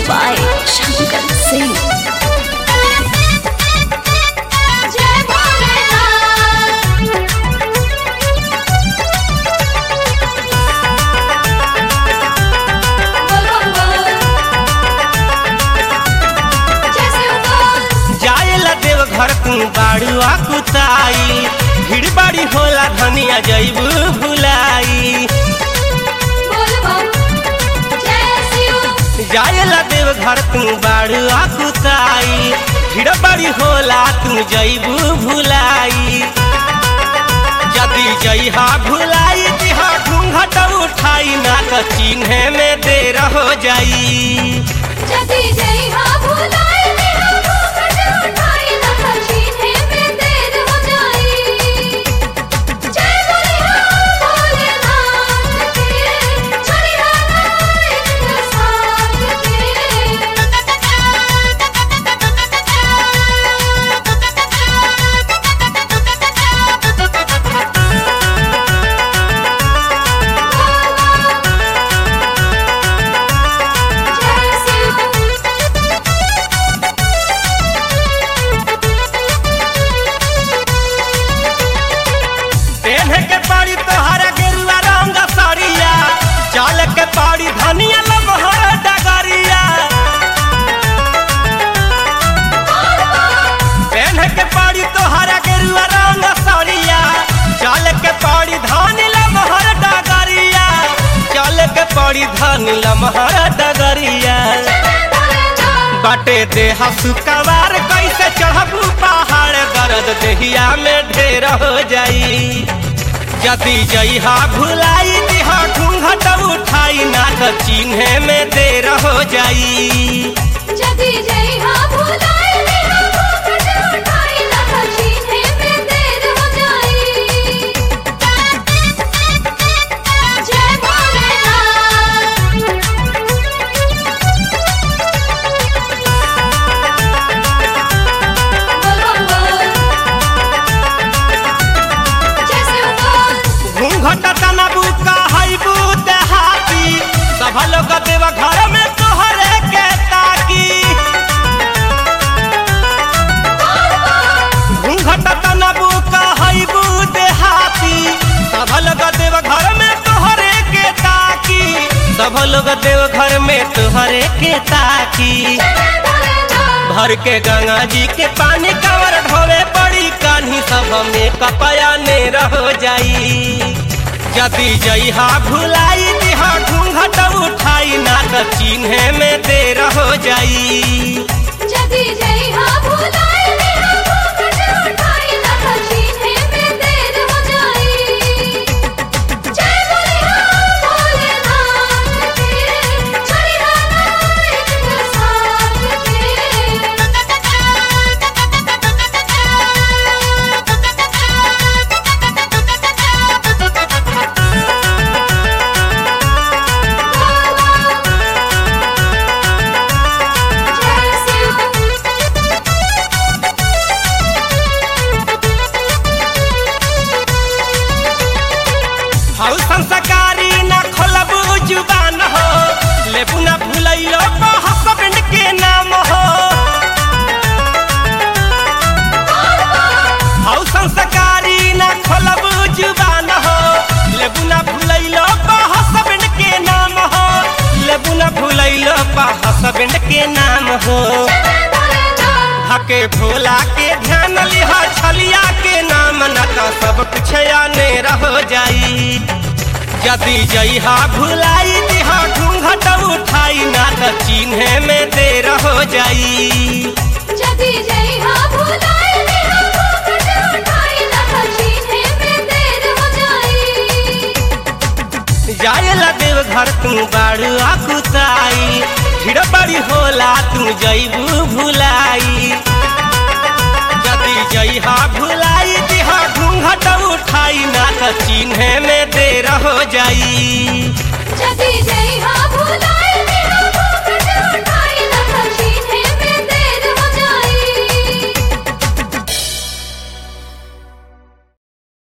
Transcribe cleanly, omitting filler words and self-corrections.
by Shankar Singh. घर तू बाड़ुआ कुताई भीड़ बाड़ी होला धनिया जइबू भुलाई जायला देव घर तू बाड़ुआ कुताई भीड़ बाड़ी होला तू जइबू भुलाई यदि जइहा भुलाई दिहा घूंघट उठाई ना त चिन्हे में देर हो जाई यदि जइहा भुलाई दिहा घूंघट उठाई ना त चिन्हे में देर हो जाई। जय भोलेनाथ के चढ़िया नाथ साथ धनिया लमहर डगरिया पहन के पड़ी तोहरा गेरुआ रंग सरिया चल के पड़ी धनी लमहर डगरिया चल के पड़ी धनी लमहर डगरिया बाटे देह सुकवार कैसे चढ़बू पहाड़ दर्द देहिया में ढेर हो जाई यदि जइहा भुलाई दिहा घूंघट उठाई ना त चिन्हे में देर हो जाई यदि जइहा भुलाई दिहा घूंघट उठाई ना त चिन्हे में देर हो जाई। जय घूंघट तनबू कहबू देहाती सब लोग देव घर में तोहरे के ताकी घूंघट तनबू कहबू देहाती सब लोग देव घर में तोहरे के ताकी सब लोग देव घर में तोहरे के ताकी भर के गंगा जी के पानी कवर ढोवे पड़ी कान्ही सब में कपया ने रह जाई यदि जइहा भुलाई दिहा घूंघट उठाई ना त चिन्हे में देर हो जाई यदि जइहा भुलाई दिहा घूंघट उठाई ना त चिन्हे में देर हो जाई। जय भोलेनाथ के चढ़िया नाथ साथ हौ संस्कारी ना खोलबू जुबान हो लेबू ना भूलैयो हसबैंड के नाम हो हौ संस्कारी ना खोलबू जुबान हो लेबू ना भूलैयो हसबैंड के नाम हो लेबू ना भूलैयो हसबैंड के नाम हो हके भोला के ध्यान लिहा छलिया के नाम न त सब कुछ आने रह जाई यदि जइहा भुलाई दिहा घूंघट उठाई ना त चिन्हे में देर हो जाई यदि जइहा भुलाई दिहा घूंघट उठाई ना त चिन्हे में देर हो जाई। जायला देव घर तू बाड़ुआ कुताई भीड़ बड़ी होला तू जइबू भुलाई यदि जइहा भुलाई दिहा घूंघट उठाई ना त चिन्हे में देर हो जाई यदि जइहा भुलाई